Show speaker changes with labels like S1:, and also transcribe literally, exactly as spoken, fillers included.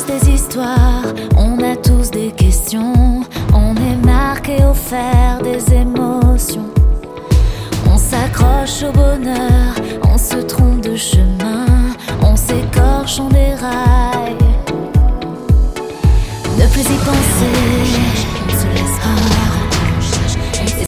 S1: tous des histoires, on a tous des questions. On est marqué au fer des émotions. On s'accroche au bonheur, on se trompe de chemin. On s'écorche, on déraille. Ne plus y penser,